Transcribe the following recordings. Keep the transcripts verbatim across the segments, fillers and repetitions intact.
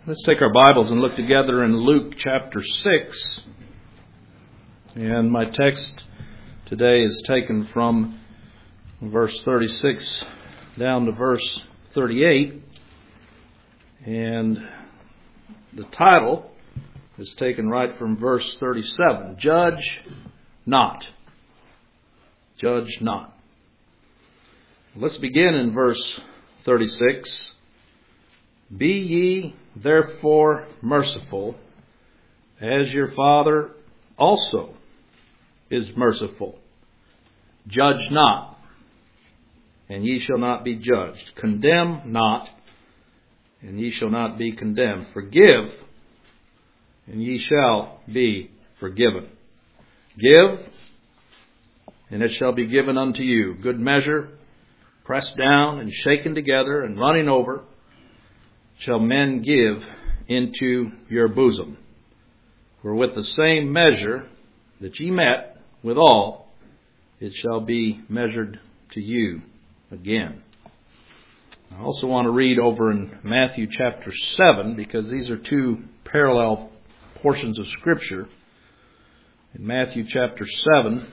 Let's take our Bibles and look together in Luke chapter six. And my text today is taken from verse thirty-six down to verse thirty-eight. And the title is taken right from verse thirty-seven. Judge not. Judge not. Let's begin in verse thirty-six. Be ye therefore merciful, as your Father also is merciful. Judge not, and ye shall not be judged. Condemn not, and ye shall not be condemned. Forgive, and ye shall be forgiven. Give, and it shall be given unto you. Good measure, pressed down and shaken together and running over, shall men give into your bosom. For with the same measure that ye met withal, it shall be measured to you again. I also want to read over in Matthew chapter seven, because these are two parallel portions of Scripture. In Matthew chapter seven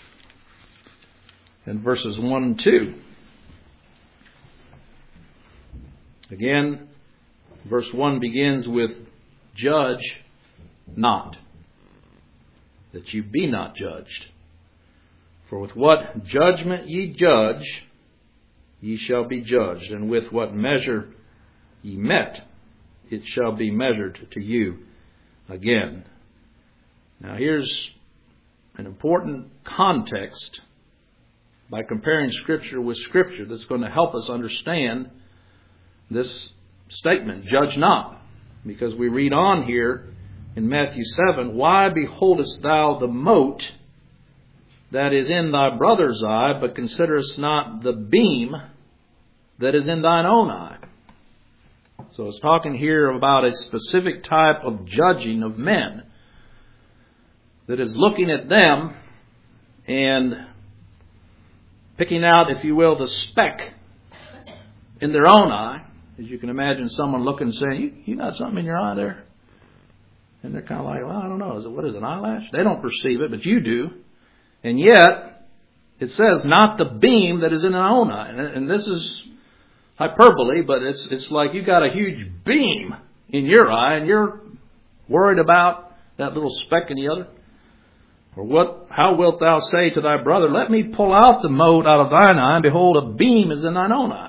and verses one and two. Again, verse one begins with, judge not, that you be not judged. For with what judgment ye judge, ye shall be judged. And with what measure ye met, it shall be measured to you again. Now here's an important context by comparing Scripture with Scripture that's going to help us understand this statement, judge not. Because we read on here in Matthew seven, why beholdest thou the mote that is in thy brother's eye, but considerest not the beam that is in thine own eye? So it's talking here about a specific type of judging of men that is looking at them and picking out, if you will, the speck in their own eye. As you can imagine someone looking and saying, you, you got something in your eye there? And they're kind of like, well, I don't know. Is it, what is it, an eyelash? They don't perceive it, but you do. And yet, it says, not the beam that is in our own eye. And, and this is hyperbole, but it's it's like you got a huge beam in your eye, and you're worried about that little speck in the other. Or what? How wilt thou say to thy brother, let me pull out the mote out of thine eye, and behold, a beam is in thine own eye?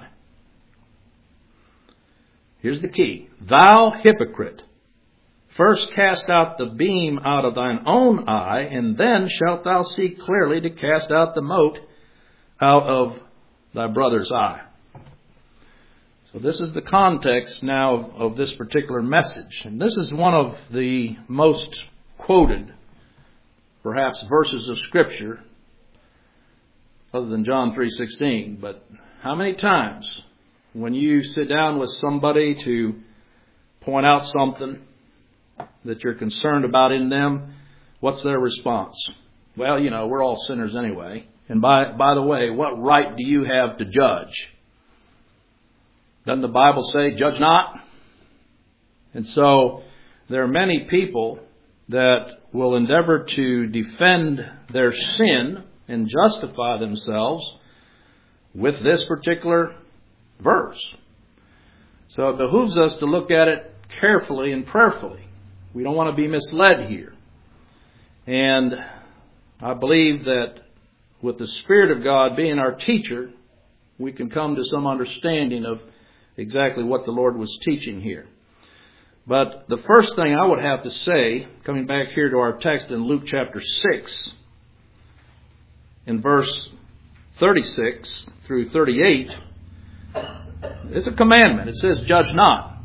Here's the key. Thou hypocrite, first cast out the beam out of thine own eye, and then shalt thou see clearly to cast out the mote out of thy brother's eye. So this is the context now of, of this particular message. And this is one of the most quoted, perhaps, verses of Scripture, other than John three sixteen. But how many times, when you sit down with somebody to point out something that you're concerned about in them, what's their response? Well, you know, we're all sinners anyway. And by by the way, what right do you have to judge? Doesn't the Bible say, judge not? And so there are many people that will endeavor to defend their sin and justify themselves with this particular verse. So it behooves us to look at it carefully and prayerfully. We don't want to be misled here. And I believe that with the Spirit of God being our teacher, we can come to some understanding of exactly what the Lord was teaching here. But the first thing I would have to say, coming back here to our text in Luke chapter six, in verse thirty-six through thirty-eight, it's a commandment. It says, judge not.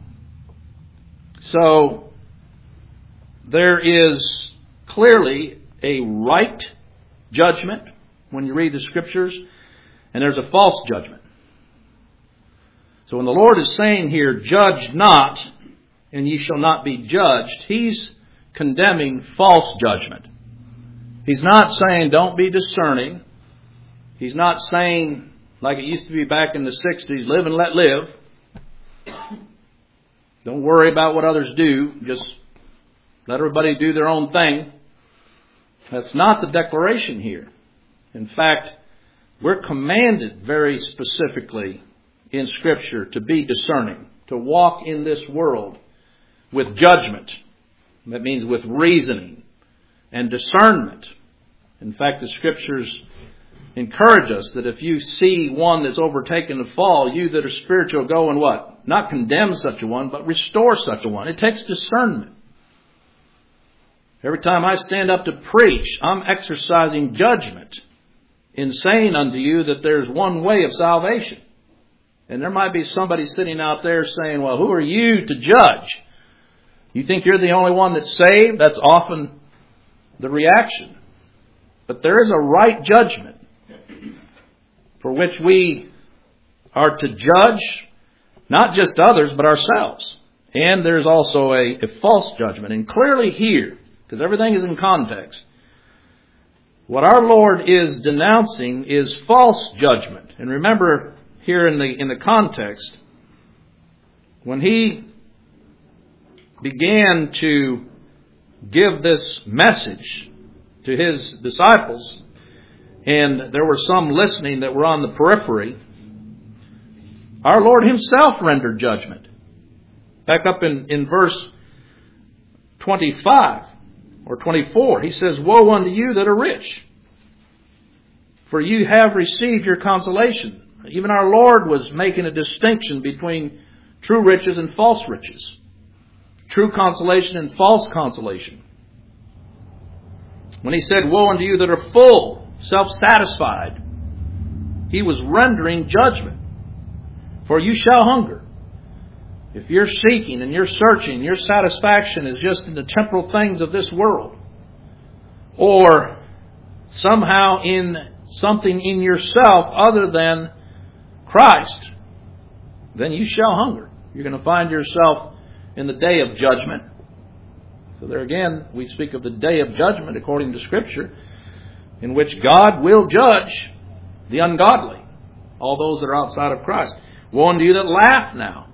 So there is clearly a right judgment when you read the Scriptures, and there's a false judgment. So when the Lord is saying here, judge not, and ye shall not be judged, He's condemning false judgment. He's not saying don't be discerning. He's not saying, like it used to be back in the sixties, live and let live. Don't worry about what others do. Just let everybody do their own thing. That's not the declaration here. In fact, we're commanded very specifically in Scripture to be discerning, to walk in this world with judgment. That means with reasoning and discernment. In fact, the Scriptures encourage us that if you see one that's overtaken to fall, you that are spiritual go and what? Not condemn such a one, but restore such a one. It takes discernment. Every time I stand up to preach, I'm exercising judgment in saying unto you that there's one way of salvation. And there might be somebody sitting out there saying, well, who are you to judge? You think you're the only one that's saved? That's often the reaction. But there is a right judgment for which we are to judge not just others, but ourselves. And there's also a, a false judgment. And clearly here, because everything is in context, what our Lord is denouncing is false judgment. And remember here in the in the context, when he began to give this message to his disciples, and there were some listening that were on the periphery, our Lord himself rendered judgment. Back up in, in verse twenty-five or twenty-four, he says, woe unto you that are rich, for you have received your consolation. Even our Lord was making a distinction between true riches and false riches. True consolation and false consolation. When he said, woe unto you that are full, self-satisfied, he was rendering judgment. For you shall hunger. If you're seeking and you're searching, your satisfaction is just in the temporal things of this world, or somehow in something in yourself other than Christ, then you shall hunger. You're going to find yourself in the day of judgment. So there again, we speak of the day of judgment according to Scripture, in which God will judge the ungodly, all those that are outside of Christ. Woe unto you that laugh now,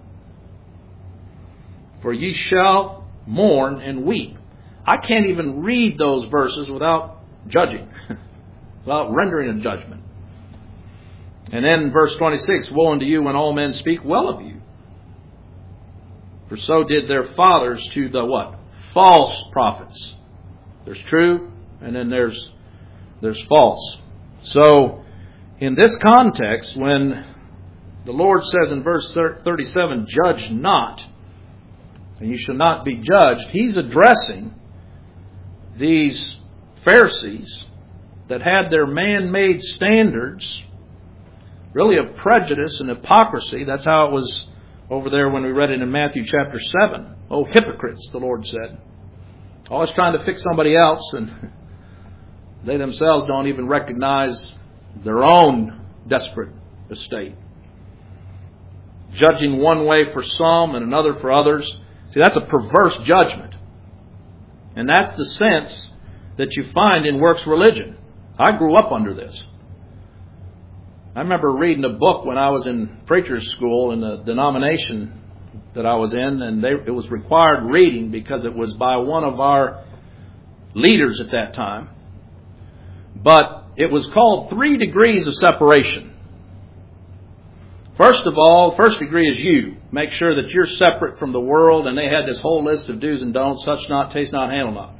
for ye shall mourn and weep. I can't even read those verses without judging, without rendering a judgment. And then verse twenty-six, woe unto you when all men speak well of you. For so did their fathers to the what? False prophets. There's true, and then there's there's false. So, in this context, when the Lord says in verse thirty-seven, judge not, and you shall not be judged, He's addressing these Pharisees that had their man-made standards, really of prejudice and hypocrisy. That's how it was over there when we read it in Matthew chapter seven. Oh, hypocrites, the Lord said. Always trying to fix somebody else, and they themselves don't even recognize their own desperate estate. Judging one way for some and another for others. See, that's a perverse judgment. And that's the sense that you find in works religion. I grew up under this. I remember reading a book when I was in preacher's school in the denomination that I was in, and they, it was required reading because it was by one of our leaders at that time. But it was called Three Degrees of Separation. First of all, first degree is you. Make sure that you're separate from the world, and they had this whole list of do's and don'ts, touch not, taste not, handle not.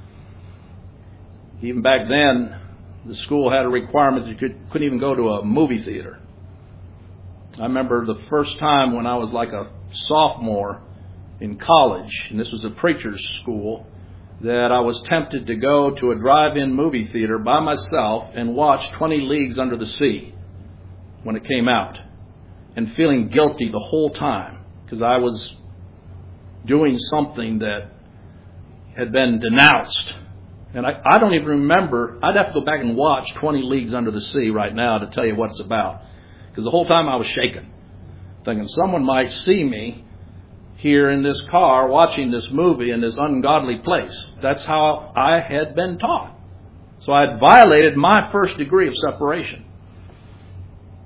Even back then, the school had a requirement that you could, couldn't even go to a movie theater. I remember the first time when I was like a sophomore in college, and this was a preacher's school, that I was tempted to go to a drive-in movie theater by myself and watch twenty Leagues Under the Sea when it came out, and feeling guilty the whole time because I was doing something that had been denounced. And I, I don't even remember. I'd have to go back and watch twenty Leagues Under the Sea right now to tell you what it's about. Because the whole time I was shaken, thinking someone might see me here in this car watching this movie in this ungodly place. That's how I had been taught. So I had violated my first degree of separation.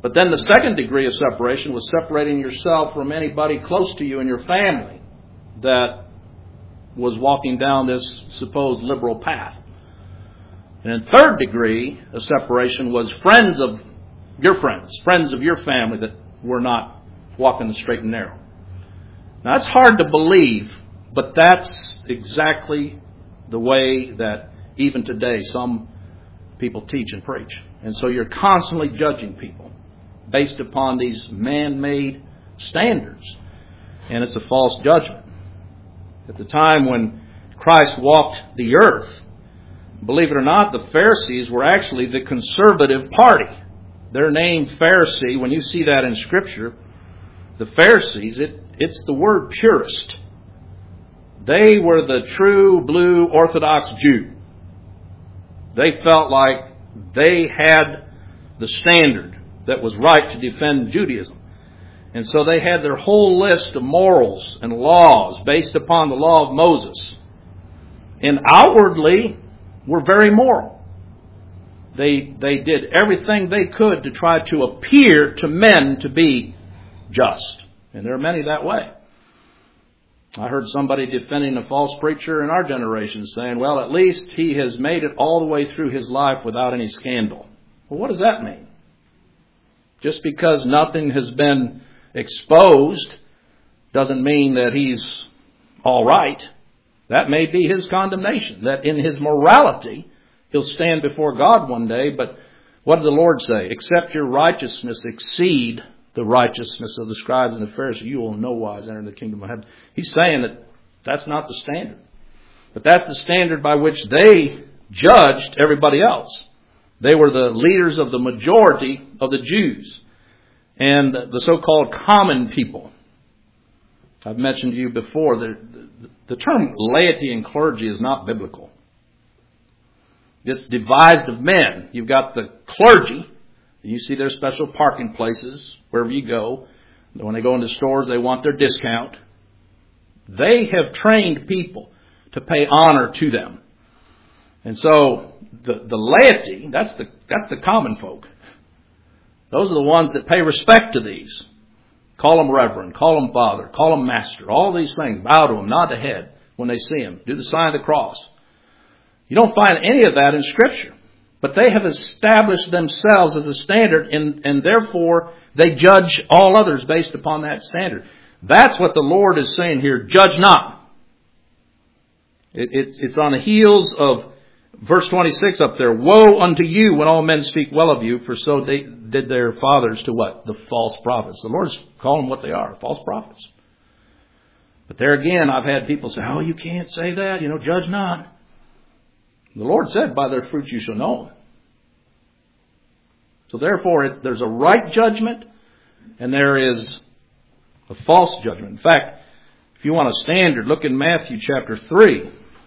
But then the second degree of separation was separating yourself from anybody close to you in your family that was walking down this supposed liberal path. And the third degree of separation was friends of your friends, friends of your family that were not walking the straight and narrow. Now, that's hard to believe, but that's exactly the way that even today some people teach and preach. And so you're constantly judging people based upon these man-made standards. And it's a false judgment. At the time when Christ walked the earth, believe it or not, the Pharisees were actually the conservative party. Their name Pharisee, when you see that in Scripture, the Pharisees, it, it's the word purist. They were the true blue Orthodox Jew. They felt like they had the standard that was right to defend Judaism. And so they had their whole list of morals and laws based upon the law of Moses. And outwardly were very moral. They, they did everything they could to try to appear to men to be just. And there are many that way. I heard somebody defending a false preacher in our generation saying, well, at least he has made it all the way through his life without any scandal. Well, what does that mean? Just because nothing has been exposed doesn't mean that he's all right. That may be his condemnation, that in his morality he'll stand before God one day. But what did the Lord say? Except your righteousness exceed the righteousness of the scribes and the Pharisees, you will in no wise enter the kingdom of heaven. He's saying that that's not the standard. But that's the standard by which they judged everybody else. They were the leaders of the majority of the Jews and the so-called common people. I've mentioned to you before that the term laity and clergy is not biblical. It's devised of men. You've got the clergy. You see their special parking places wherever you go. When they go into stores, they want their discount. They have trained people to pay honor to them. And so the, the laity, that's the, that's the common folk. Those are the ones that pay respect to these. Call them reverend, call them father, call them master. All these things. Bow to them, nod the head when they see him. Do the sign of the cross. You don't find any of that in Scripture. But they have established themselves as a standard, and, and therefore they judge all others based upon that standard. That's what the Lord is saying here. Judge not. It, it, it's on the heels of verse twenty-six up there. Woe unto you when all men speak well of you, for so they did their fathers to what? The false prophets. The Lord's calling them what they are, false prophets. But there again, I've had people say, oh, you can't say that. You know, judge not. The Lord said, by their fruits you shall know them. So therefore, it's, there's a right judgment and there is a false judgment. In fact, if you want a standard, look in Matthew chapter three.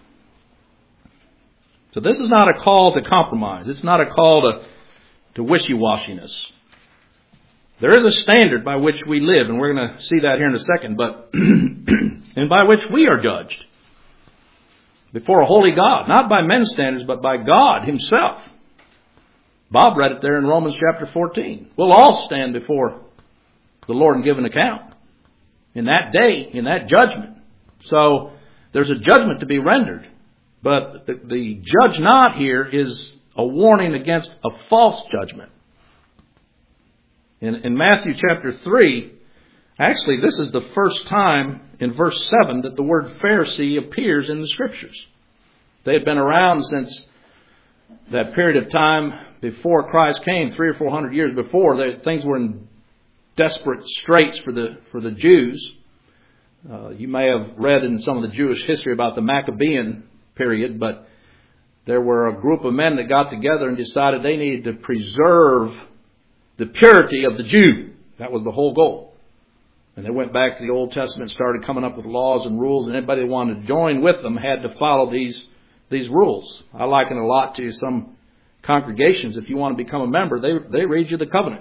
So this is not a call to compromise. It's not a call to, to wishy-washiness. There is a standard by which we live, and we're going to see that here in a second, but and by which we are judged. Before a holy God, not by men's standards, but by God himself. Bob read it there in Romans chapter fourteen. We'll all stand before the Lord and give an account in that day, in that judgment. So there's a judgment to be rendered. But the, the judge not here is a warning against a false judgment. In, in Matthew chapter three, actually this is the first time in verse seven that the word Pharisee appears in the Scriptures. They had been around since that period of time before Christ came, three or four hundred years before. They, things were in desperate straits for the for the Jews. Uh, you may have read in some of the Jewish history about the Maccabean period, but there were a group of men that got together and decided they needed to preserve the purity of the Jew. That was the whole goal. And they went back to the Old Testament, started coming up with laws and rules, and anybody that wanted to join with them had to follow these these rules. I liken it a lot to some congregations. If you want to become a member, they they read you the covenant.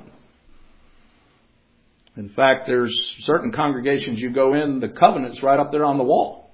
In fact, there's certain congregations you go in, the covenant's right up there on the wall.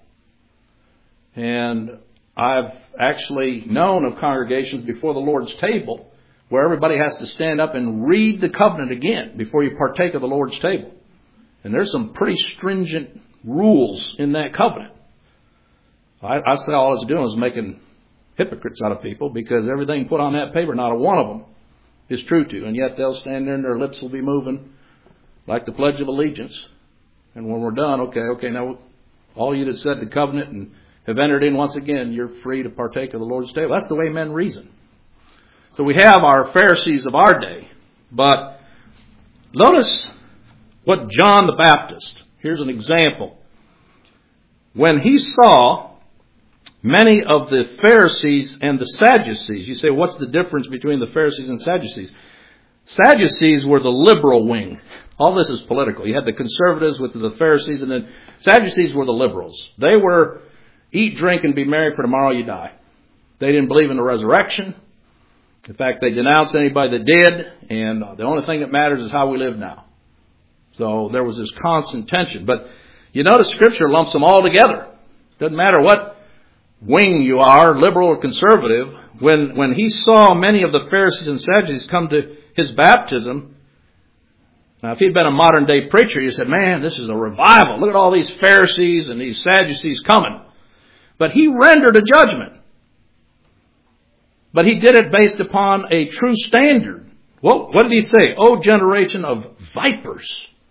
And I've actually known of congregations before the Lord's table where everybody has to stand up and read the covenant again before you partake of the Lord's table. And there's some pretty stringent rules in that covenant. I, I say all it's doing is making hypocrites out of people, because everything put on that paper, not a one of them is true to. And yet they'll stand there and their lips will be moving like the Pledge of Allegiance. And when we're done, okay, okay, now all you that said the covenant and have entered in once again, you're free to partake of the Lord's table. That's the way men reason. So we have our Pharisees of our day. But notice what John the Baptist, here's an example. When he saw many of the Pharisees and the Sadducees, you say, what's the difference between the Pharisees and Sadducees? Sadducees were the liberal wing. All this is political. You had the conservatives, which are the Pharisees, and then Sadducees were the liberals. They were eat, drink, and be merry, for tomorrow you die. They didn't believe in the resurrection. In fact, they denounced anybody that did, and the only thing that matters is how we live now. So there was this constant tension. But you notice Scripture lumps them all together. Doesn't matter what wing you are, liberal or conservative. When, when he saw many of the Pharisees and Sadducees come to his baptism, now if he'd been a modern day preacher, he said, man, this is a revival. Look at all these Pharisees and these Sadducees coming. But he rendered a judgment. But he did it based upon a true standard. Well, what did he say? O generation of vipers,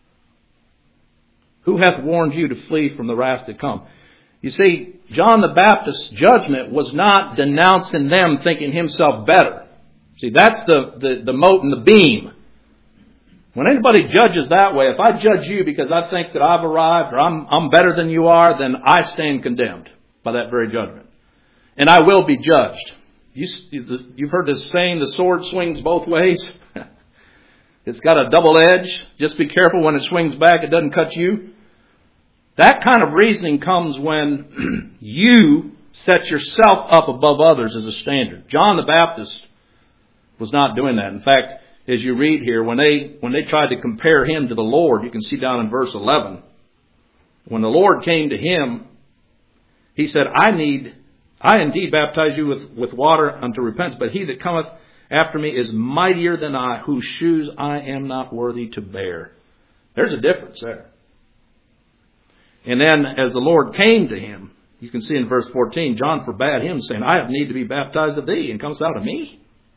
who hath warned you to flee from the wrath to come? You see, John the Baptist's judgment was not denouncing them thinking himself better. See, that's the, the, the mote and the beam. When anybody judges that way, if I judge you because I think that I've arrived or I'm, I'm better than you are, then I stand condemned by that very judgment. And I will be judged. You, you've heard this saying, the sword swings both ways. It's got a double edge. Just be careful when it swings back, it doesn't cut you. That kind of reasoning comes when you set yourself up above others as a standard. John the Baptist was not doing that. In fact, as you read here, when they when they tried to compare him to the Lord, you can see down in verse eleven, when the Lord came to him, he said, I need, I indeed baptize you with, with water unto repentance, but he that cometh after me is mightier than I, whose shoes I am not worthy to bear. There's a difference there. And then as the Lord came to him, you can see in verse fourteen, John forbade him, saying, I have need to be baptized of thee, and comest thou to me?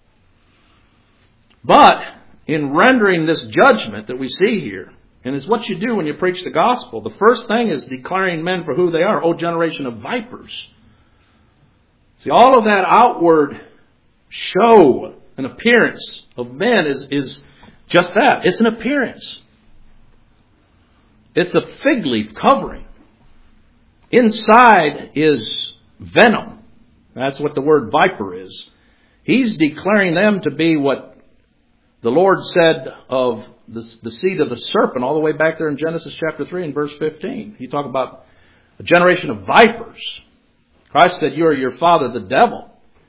But in rendering this judgment that we see here, and it's what you do when you preach the gospel, the first thing is declaring men for who they are. O generation of vipers. See, all of that outward show and appearance of men is, is just that. It's an appearance. It's a fig leaf covering. Inside is venom. That's what the word viper is. He's declaring them to be what the Lord said of the, the seed of the serpent all the way back there in Genesis chapter three and verse fifteen. He talked about a generation of vipers. Christ said, you are your father, the devil.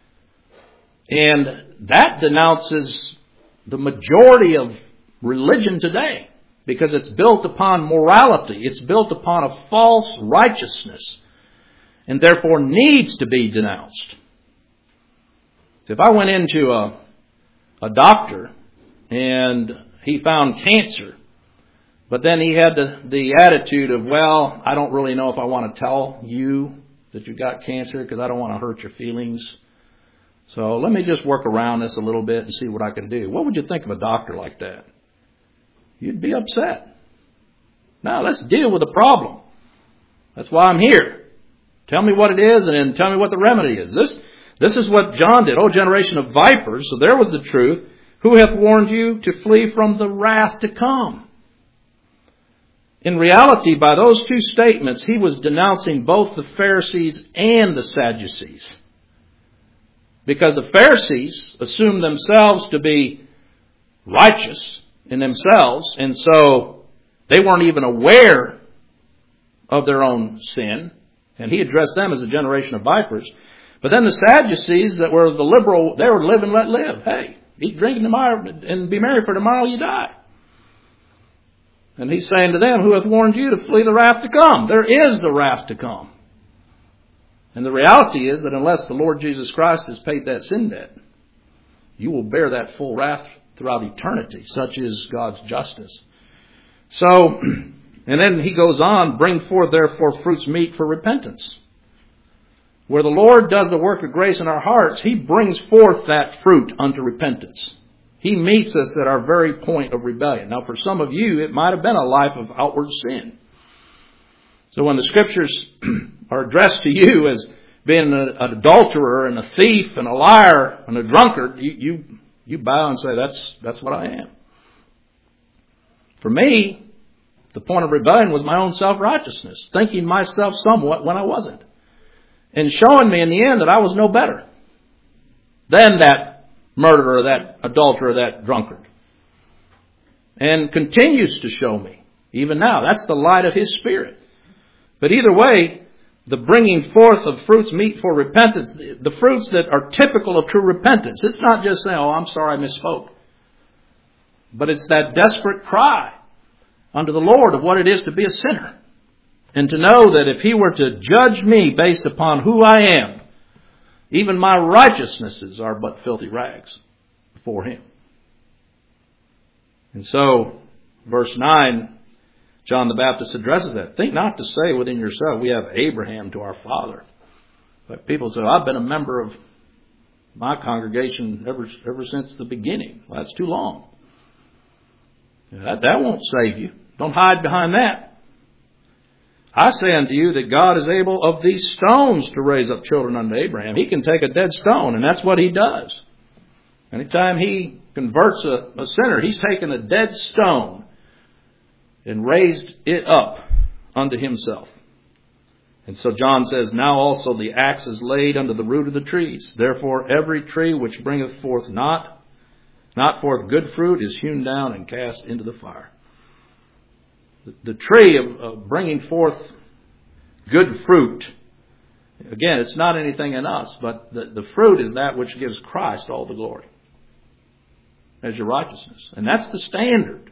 And that denounces the majority of religion today, because it's built upon morality. It's built upon a false righteousness, and therefore needs to be denounced. So if I went into a, a doctor and he found cancer, but then he had the, the attitude of, well, I don't really know if I want to tell you that you got cancer because I don't want to hurt your feelings. So let me just work around this a little bit and see what I can do. What would you think of a doctor like that? You'd be upset. Now let's deal with the problem. That's why I'm here. Tell me what it is and then tell me what the remedy is. This, this is what John did. Oh, generation of vipers. So there was the truth. Who hath warned you to flee from the wrath to come? In reality, by those two statements, he was denouncing both the Pharisees and the Sadducees. Because the Pharisees assumed themselves to be righteous in themselves, and so they weren't even aware of their own sin. And he addressed them as a generation of vipers. But then the Sadducees that were the liberal, they were live and let live. Hey, eat, drink, and, tomorrow, and be merry, for tomorrow you die. And he's saying to them, who hath warned you to flee the wrath to come? There is the wrath to come. And the reality is that unless the Lord Jesus Christ has paid that sin debt, you will bear that full wrath throughout eternity. Such is God's justice. So, and then he goes on, bring forth therefore fruits meet for repentance. Where the Lord does the work of grace in our hearts, he brings forth that fruit unto repentance. He meets us at our very point of rebellion. Now, for some of you, it might have been a life of outward sin. So when the Scriptures are addressed to you as being an adulterer and a thief and a liar and a drunkard, you you, you bow and say, that's, that's what I am. For me, the point of rebellion was my own self-righteousness, thinking myself somewhat when I wasn't. And showing me in the end that I was no better than that murderer, that adulterer, that drunkard. And continues to show me, even now. That's the light of his Spirit. But either way, the bringing forth of fruits meet for repentance, the, the fruits that are typical of true repentance. It's not just saying, oh, I'm sorry I misspoke. But it's that desperate cry unto the Lord of what it is to be a sinner. And to know that if he were to judge me based upon who I am, even my righteousnesses are but filthy rags before him. And so, verse nine, John the Baptist addresses that. Think not to say within yourself, we have Abraham to our father. But people say, I've been a member of my congregation ever, ever since the beginning. Well, that's too long. That, that won't save you. Don't hide behind that. I say unto you that God is able of these stones to raise up children unto Abraham. He can take a dead stone, and that's what he does. Anytime he converts a, a sinner, he's taken a dead stone and raised it up unto himself. And so John says, now also the axe is laid unto the root of the trees. Therefore every tree which bringeth forth not, not forth good fruit is hewn down and cast into the fire. The tree of, of bringing forth good fruit, again, it's not anything in us, but the, the fruit is that which gives Christ all the glory as your righteousness. And that's the standard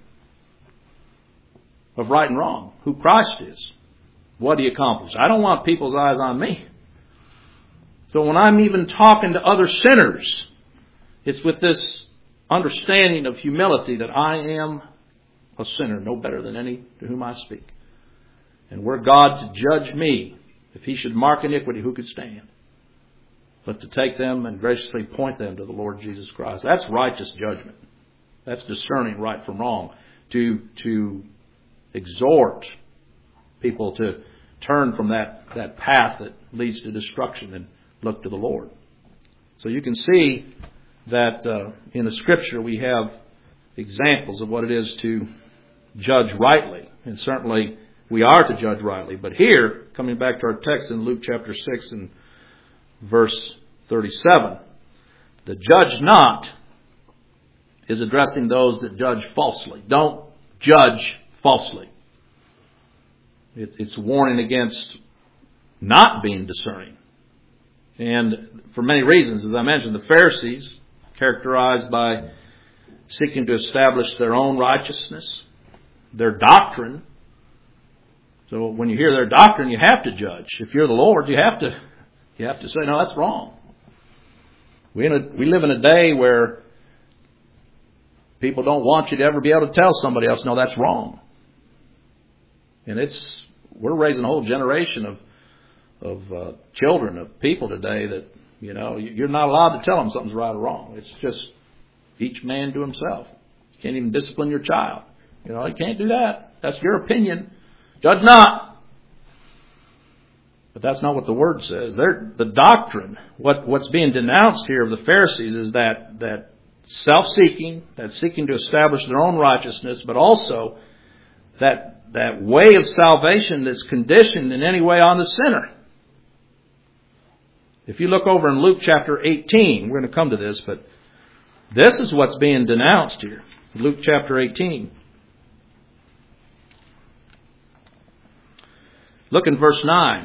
of right and wrong, who Christ is, what he accomplished. I don't want people's eyes on me. So when I'm even talking to other sinners, it's with this understanding of humility that I am a sinner, no better than any to whom I speak. And were God to judge me, if he should mark iniquity, who could stand? But to take them and graciously point them to the Lord Jesus Christ. That's righteous judgment. That's discerning right from wrong. To, to exhort people to turn from that, that path that leads to destruction and look to the Lord. So you can see that uh, in the Scripture we have examples of what it is to judge rightly. And certainly we are to judge rightly. But here, coming back to our text in Luke chapter six and verse thirty-seven, the judge not is addressing those that judge falsely. Don't judge falsely. It, it's warning against not being discerning. And for many reasons, as I mentioned, the Pharisees, characterized by seeking to establish their own righteousness, their doctrine. So when you hear their doctrine, you have to judge. If you're the Lord, you have to you have to say, no, that's wrong. We in a, we live in a day where people don't want you to ever be able to tell somebody else, no, that's wrong. And it's we're raising a whole generation of of uh, children, of people today that, you know, you're not allowed to tell them something's right or wrong. It's just each man to himself. You can't even discipline your child. You know, you can't do that. That's your opinion. Judge not. But that's not what the Word says. They're, the doctrine, what, what's being denounced here of the Pharisees is that, that self-seeking, that seeking to establish their own righteousness, but also that, that way of salvation that's conditioned in any way on the sinner. If you look over in Luke chapter eighteen, we're going to come to this, but this is what's being denounced here. Luke chapter eighteen. Look in verse nine.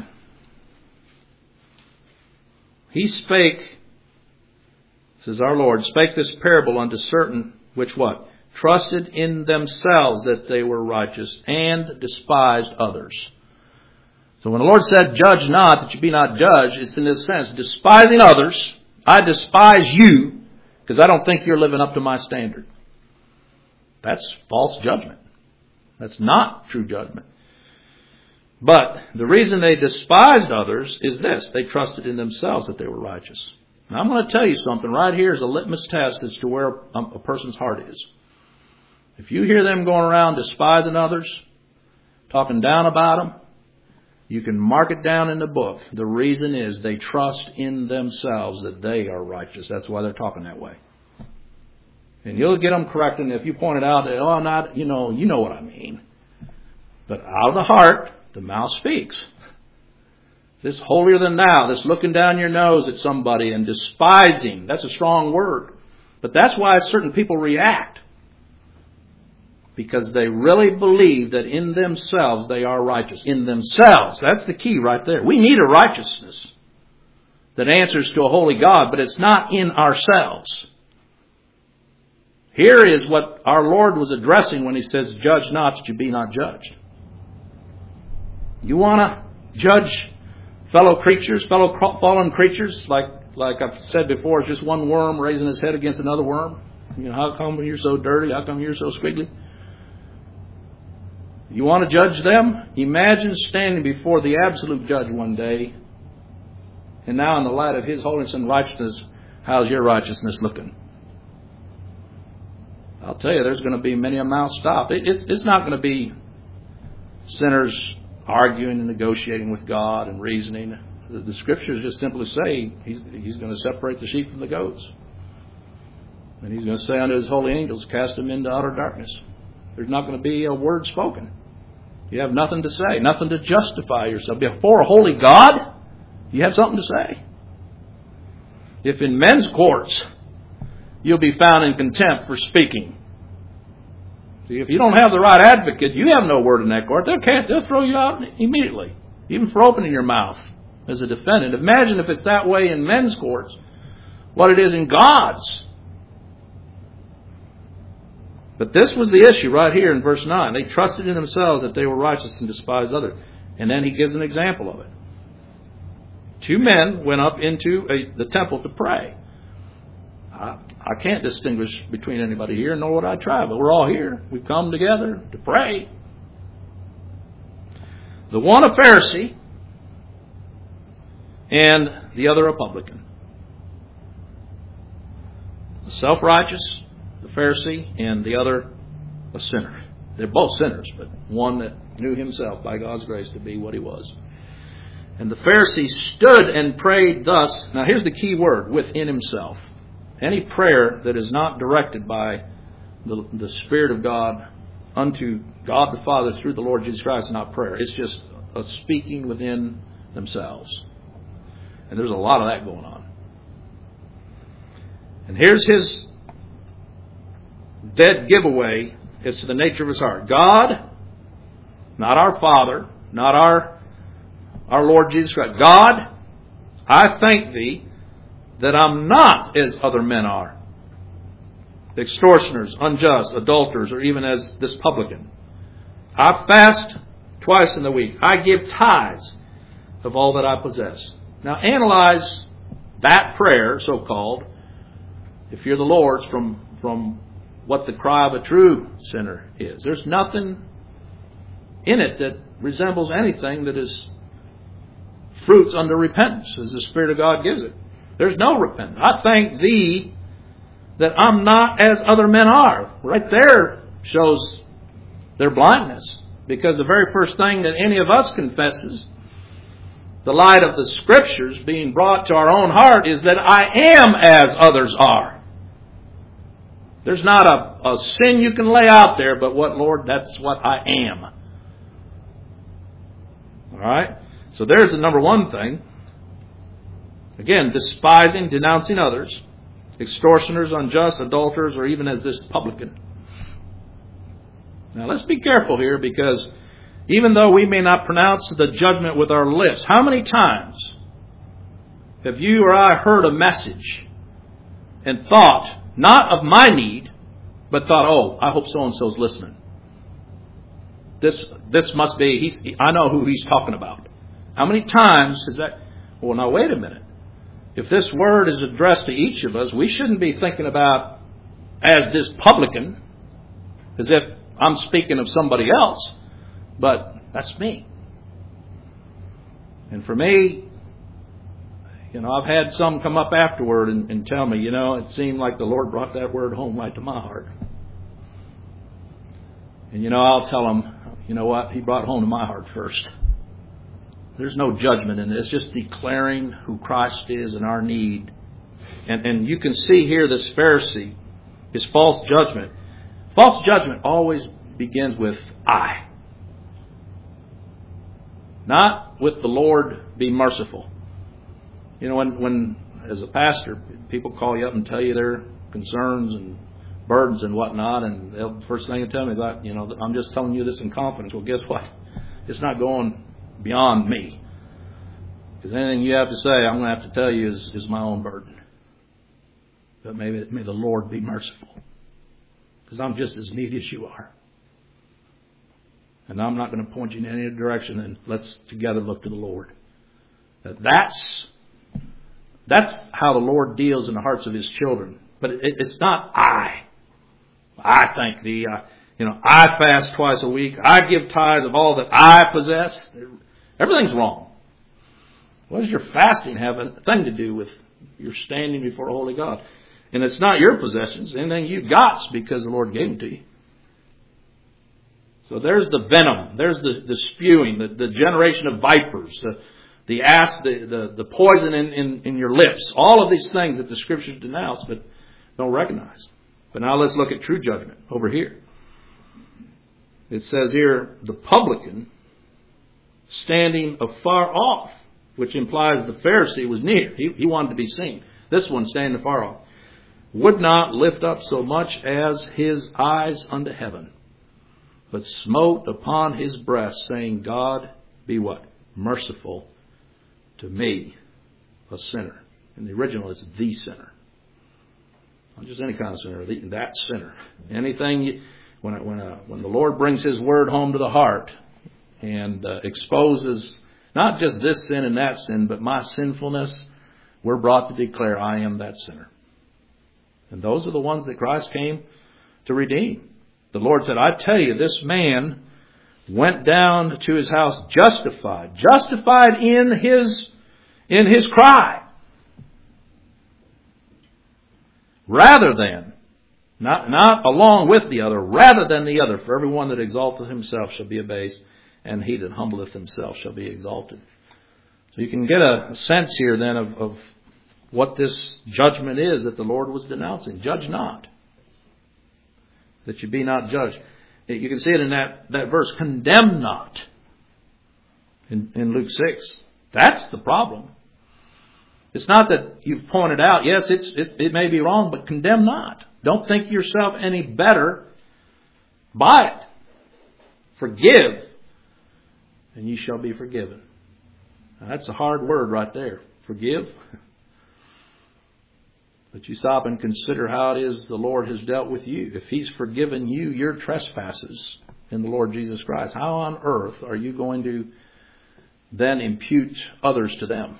He spake, says our Lord, spake this parable unto certain which what? Trusted in themselves that they were righteous and despised others. So when the Lord said, judge not, that you be not judged, it's in this sense, despising others. I despise you because I don't think you're living up to my standard. That's false judgment. That's not true judgment. But the reason they despised others is this. They trusted in themselves that they were righteous. Now I'm going to tell you something. Right here is a litmus test as to where a person's heart is. If you hear them going around despising others, talking down about them, you can mark it down in the book. The reason is they trust in themselves that they are righteous. That's why they're talking that way. And you'll get them corrected. If you point it out, that, oh, I'm not, you know, you know what I mean. But out of the heart, the mouth speaks. This holier than thou, this looking down your nose at somebody and despising, that's a strong word. But that's why certain people react. Because they really believe that in themselves they are righteous. In themselves. That's the key right there. We need a righteousness that answers to a holy God, but it's not in ourselves. Here is what our Lord was addressing when He says, judge not that you be not judged. You want to judge fellow creatures, fellow fallen creatures, like like I've said before, it's just one worm raising his head against another worm. You know, how come you're so dirty? How come you're so squiggly? You want to judge them? Imagine standing before the absolute judge one day, and now in the light of His holiness and righteousness, how's your righteousness looking? I'll tell you, there's going to be many a mouth stopped. It, it's, it's not going to be sinners arguing and negotiating with God and reasoning. The, the Scriptures just simply say He's, he's going to separate the sheep from the goats. And He's going to say unto His holy angels, cast them into outer darkness. There's not going to be a word spoken. You have nothing to say, nothing to justify yourself. Before a holy God, you have something to say. If in men's courts, you'll be found in contempt for speaking. See, if you don't have the right advocate, you have no word in that court. They'll, can't, they'll throw you out immediately, even for opening your mouth as a defendant. Imagine if it's that way in men's courts, what it is in God's. But this was the issue right here in verse nine. They trusted in themselves that they were righteous and despised others. And then he gives an example of it. Two men went up into a, the temple to pray. I, I can't distinguish between anybody here, nor would I try, but we're all here. We've come together to pray. The one a Pharisee and the other a publican. The self-righteous, the Pharisee, and the other a sinner. They're both sinners, but one that knew himself by God's grace to be what he was. And the Pharisee stood and prayed thus. Now here's the key word, within himself. Any prayer that is not directed by the, the Spirit of God unto God the Father through the Lord Jesus Christ is not prayer. It's just a speaking within themselves. And there's a lot of that going on. And here's his dead giveaway as to the nature of his heart. God, not our Father, not our, our Lord Jesus Christ. God, I thank Thee that I'm not as other men are. Extortioners, unjust, adulterers, or even as this publican. I fast twice in the week. I give tithes of all that I possess. Now analyze that prayer, so-called, if you're the Lord's, from, from what the cry of a true sinner is. There's nothing in it that resembles anything that is fruits unto repentance, as the Spirit of God gives it. There's no repentance. I thank Thee that I'm not as other men are. Right there shows their blindness. Because the very first thing that any of us confesses, the light of the Scriptures being brought to our own heart, is that I am as others are. There's not a, a sin you can lay out there, but what, Lord, that's what I am. All right? So there's the number one thing. Again, despising, denouncing others, extortioners, unjust, adulterers, or even as this publican. Now let's be careful here, because even though we may not pronounce the judgment with our lips, how many times have you or I heard a message and thought, not of my need, but thought, oh, I hope so-and-so's listening. This this must be, he's, I know who he's talking about. How many times is that? Well, now wait a minute. if this word is addressed to each of us, we shouldn't be thinking about as this publican, as if I'm speaking of somebody else, but that's me. And for me, you know, I've had some come up afterward and, and tell me, you know, it seemed like the Lord brought that word home right to my heart. And, you know, I'll tell them, you know what? He brought it home to my heart first. There's no judgment in it. It's just declaring who Christ is and our need. And, and you can see here this Pharisee, his false judgment. False judgment always begins with I. Not with the Lord be merciful. You know, when, when as a pastor, people call you up and tell you their concerns and burdens and whatnot, and the first thing they tell me is, I, you know, I'm just telling you this in confidence. Well, guess what? It's not going beyond me. Because anything you have to say, I'm going to have to tell you is, is my own burden. But maybe may the Lord be merciful. Because I'm just as needy as you are. And I'm not going to point you in any direction, and let's together look to the Lord. That's, that's how the Lord deals in the hearts of His children. But it, it's not I. I thank Thee. I, you know, I fast twice a week. I give tithes of all that I possess. Everything's wrong. What does your fasting have a thing to do with your standing before a holy God? And it's not your possessions. Anything you got's because the Lord gave them to you. So there's the venom. There's the, the spewing, the, the generation of vipers, the the ass, the, the, the poison in, in, in your lips. All of these things that the Scriptures denounce but don't recognize. But now let's look at true judgment over here. It says here, the publican standing afar off, which implies the Pharisee was near. He, he wanted to be seen. This one standing afar off, would not lift up so much as his eyes unto heaven, but smote upon his breast, saying, God, be what? Merciful to me, a sinner. In the original, it's the sinner. Not just any kind of sinner, that sinner. Anything, you, when, when, uh, when the Lord brings His Word home to the heart and uh, exposes not just this sin and that sin, but my sinfulness, we're brought to declare, I am that sinner. And those are the ones that Christ came to redeem. The Lord said, I tell you, this man went down to his house justified. Justified in his, in his cry. Rather than, not, not along with the other, rather than the other. For everyone that exalteth himself shall be abased, and he that humbleth himself shall be exalted. So you can get a, a sense here then of, of what this judgment is that the Lord was denouncing. Judge not, that you be not judged. You can see it in that, that verse, condemn not, in, in Luke six. That's the problem. It's not that you've pointed out, yes, it's, it, it may be wrong, but condemn not. Don't think yourself any better by it. Forgive, and you shall be forgiven. Now, that's a hard word right there. Forgive. But you stop and consider how it is the Lord has dealt with you. If He's forgiven you your trespasses in the Lord Jesus Christ, how on earth are you going to then impute others to them?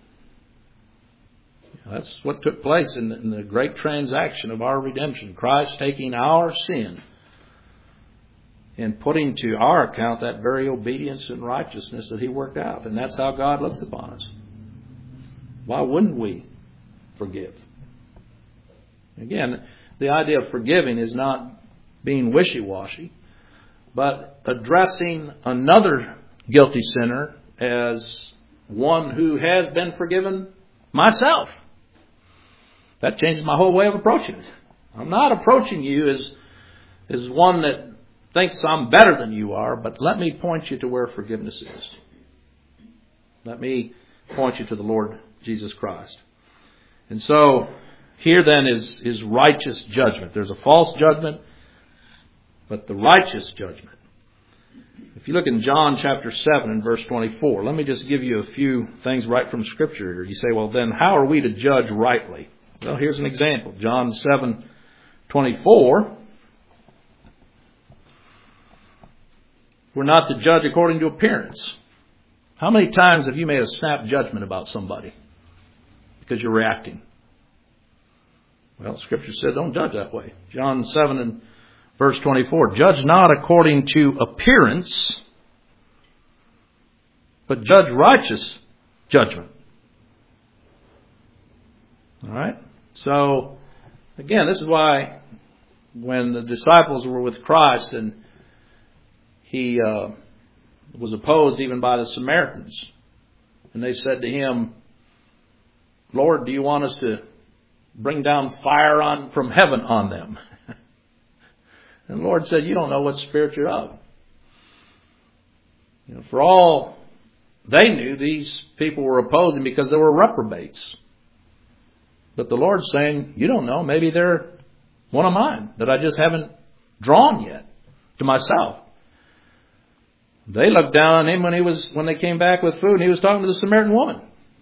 That's what took place in the, in the great transaction of our redemption. Christ taking our sin and putting to our account that very obedience and righteousness that He worked out. And that's how God looks upon us. Why wouldn't we forgive? Again, the idea of forgiving is not being wishy-washy, but addressing another guilty sinner as one who has been forgiven myself. That changes my whole way of approaching it. I'm not approaching you as, as one that thinks I'm better than you are, but let me point you to where forgiveness is. Let me point you to the Lord Jesus Christ. And so, here then is, is righteous judgment. There's a false judgment, but the righteous judgment. If you look in John chapter seven and verse twenty-four, let me just give you a few things right from Scripture here. You say, well then, how are we to judge rightly? Well, here's an example. John seven twenty-four. We're not to judge according to appearance. How many times have you made a snap judgment about somebody? because you're reacting. Well, Scripture said don't judge that way. John seven and verse twenty-four, judge not according to appearance, but judge righteous judgment. All right? So, again, this is why when the disciples were with Christ and he uh, was opposed even by the Samaritans, and they said to him, Lord, do you want us to bring down fire on from heaven on them? And the Lord said, you don't know what spirit you're of. You know, for all they knew, these people were opposing because they were reprobates. But the Lord's saying, you don't know, maybe they're one of mine that I just haven't drawn yet to myself. They looked down on him when he was when they came back with food and he was talking to the Samaritan woman.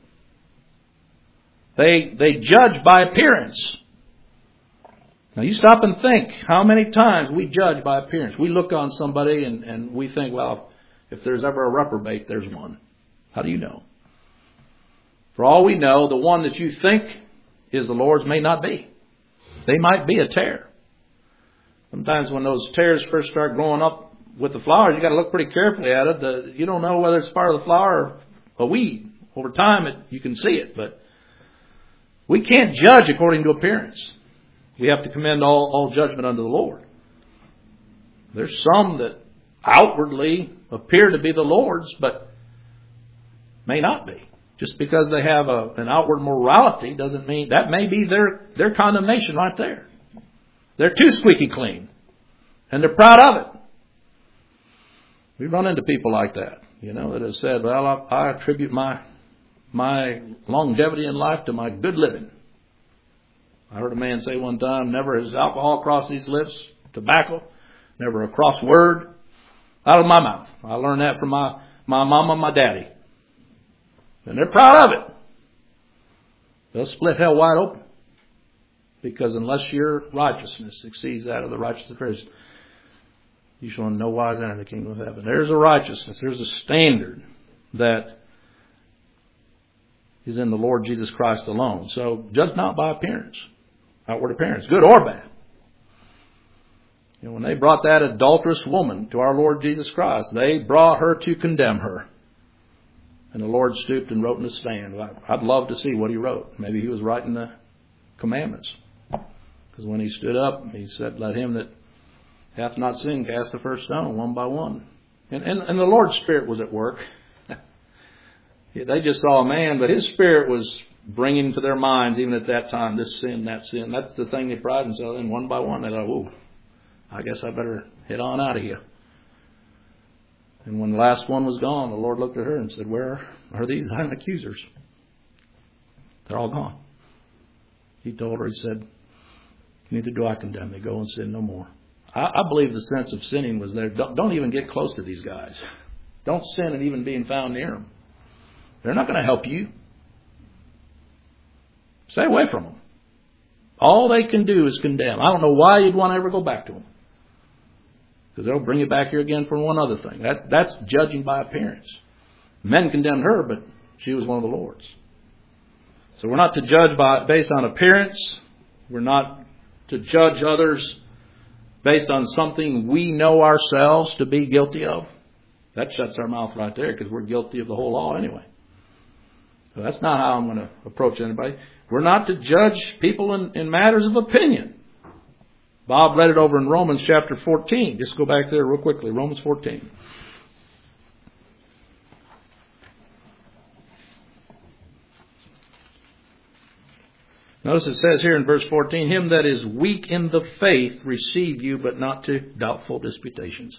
They they judge by appearance. Now you stop and think how many times we judge by appearance. We look on somebody and, and we think, well, if there's ever a reprobate, there's one. How do you know? For all we know, the one that you think is the Lord's may not be. They might be a tare. Sometimes when those tares first start growing up with the flowers, you got to look pretty carefully at it. The, you don't know whether it's part of the flower or a weed. Over time, it, you can see it, but we can't judge according to appearance. We have to commend all, all judgment unto the Lord. There's some that outwardly appear to be the Lord's, but may not be. Just because they have a, an outward morality doesn't mean that may be their, their condemnation right there. They're too squeaky clean. And they're proud of it. We run into people like that, you know, that have said, well, I, I attribute my my longevity in life to my good living. I heard a man say one time, never has alcohol crossed his lips, tobacco, never a cross word out of my mouth. I learned that from my, my mama and my daddy. And they're proud of it. They'll split hell wide open. Because unless your righteousness exceeds that of the righteousness of Christ, you shall in no wise enter the kingdom of heaven. There's a righteousness. There's a standard that is in the Lord Jesus Christ alone. So judge not by appearance, outward appearance, good or bad. You know, when they brought that adulterous woman to our Lord Jesus Christ, they brought her to condemn her. And the Lord stooped and wrote in the stand. I'd love to see what he wrote. Maybe he was writing the commandments. Because when he stood up, he said, let him that hath not sinned cast the first stone, one by one. And, and, and the Lord's Spirit was at work. They just saw a man, but his Spirit was bringing to their minds, even at that time, this sin, that sin. That's the thing they pride themselves in. One by one, they thought, whoa, I guess I better head on out of here. And when the last one was gone, the Lord looked at her and said, where are these thine accusers? They're all gone. He told her, he said, neither do I condemn thee. Go and sin no more. I, I believe the sense of sinning was there. Don't, don't even get close to these guys. Don't sin and even being found near them. They're not going to help you. Stay away from them. All they can do is condemn. I don't know why you'd want to ever go back to them. Because they'll bring you back here again for one other thing. That, that's judging by appearance. Men condemned her, but she was one of the Lord's. So we're not to judge by based on appearance. We're not to judge others based on something we know ourselves to be guilty of. That shuts our mouth right there because we're guilty of the whole law anyway. So that's not how I'm going to approach anybody. We're not to judge people in, in matters of opinion. Bob read it over in Romans chapter fourteen. Just go back there real quickly. Romans fourteen. Notice it says here in verse fourteen, him that is weak in the faith receive you, but not to doubtful disputations.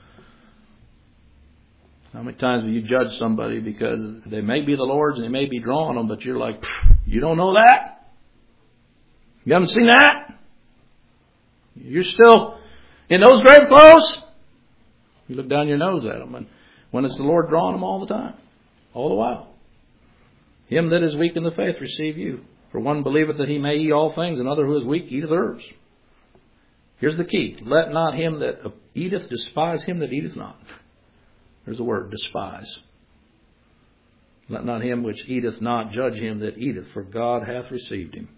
How many times have you judged somebody because they may be the Lord's and they may be drawing them, but you're like, you don't know that? You haven't seen that? You're still in those grave clothes? You look down your nose at them, and when it's the Lord drawing them all the time, all the while. Him that is weak in the faith receive you. For one believeth that he may eat all things, another who is weak eateth herbs. Here's the key. Let not him that eateth despise him that eateth not. There's the word, despise. Let not him which eateth not judge him that eateth, for God hath received him.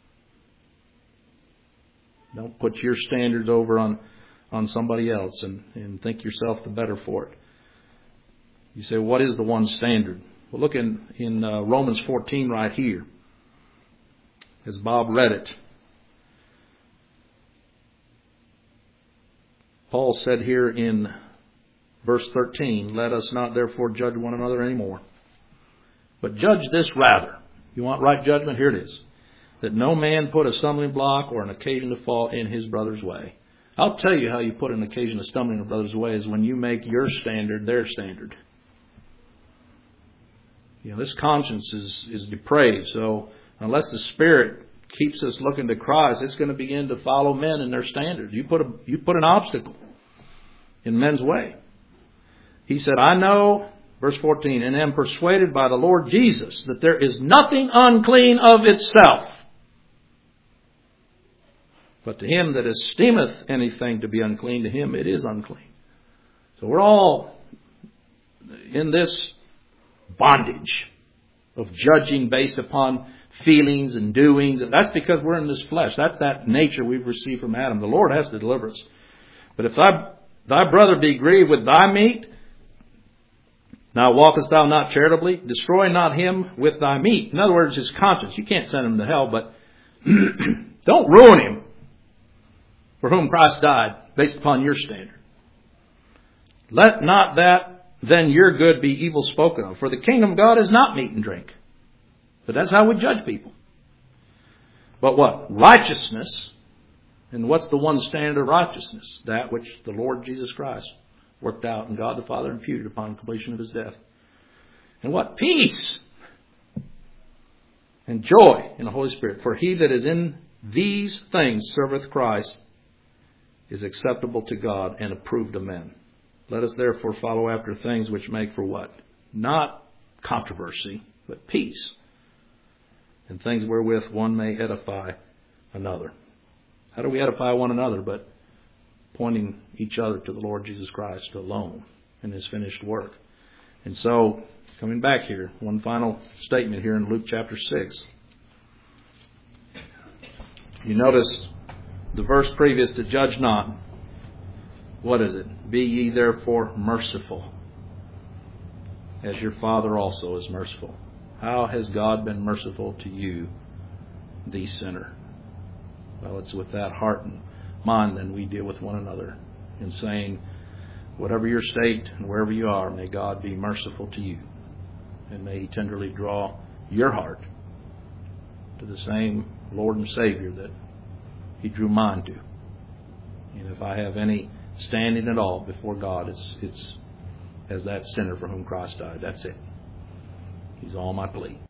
Don't put your standards over on, on somebody else and, and think yourself the better for it. You say, what is the one standard? Well, look in, in uh, Romans fourteen right here, as Bob read it. Paul said here in verse thirteen, let us not therefore judge one another anymore, but judge this rather. You want right judgment? Here it is. That no man put a stumbling block or an occasion to fall in his brother's way. I'll tell you how you put an occasion of stumbling in a brother's way is when you make your standard their standard. You know, this conscience is, is depraved, so unless the Spirit keeps us looking to Christ, it's going to begin to follow men in their standards. You put a, you put an obstacle in men's way. He said, I know, verse fourteen, and am persuaded by the Lord Jesus that there is nothing unclean of itself. But to him that esteemeth anything to be unclean, to him it is unclean. So we're all in this bondage of judging based upon feelings and doings. And that's because we're in this flesh. That's that nature we've received from Adam. The Lord has to deliver us. But if thy, thy brother be grieved with thy meat, now walkest thou not charitably? Destroy not him with thy meat. In other words, his conscience. You can't send him to hell, but don't ruin him for whom Christ died based upon your standard. Let not that then your good be evil spoken of. For the kingdom of God is not meat and drink. But that's how we judge people. But what? Righteousness. And what's the one standard of righteousness? That which the Lord Jesus Christ worked out and God the Father imputed upon completion of his death. And what? Peace and joy in the Holy Spirit. For he that is in these things serveth Christ is acceptable to God and approved of men. Let us therefore follow after things which make for what? Not controversy, but peace. And things wherewith one may edify another. How do we edify one another? But pointing each other to the Lord Jesus Christ alone and his finished work. And so, coming back here, one final statement here in Luke chapter six. You notice the verse previous to judge not. What is it? Be ye therefore merciful, as your Father also is merciful. How has God been merciful to you, the sinner? Well, it's with that heart and mind then we deal with one another in saying, whatever your state and wherever you are, may God be merciful to you. And may he tenderly draw your heart to the same Lord and Savior that he drew mine to. And if I have any standing at all before God, it's it's as that sinner for whom Christ died. That's it. He's all my plea.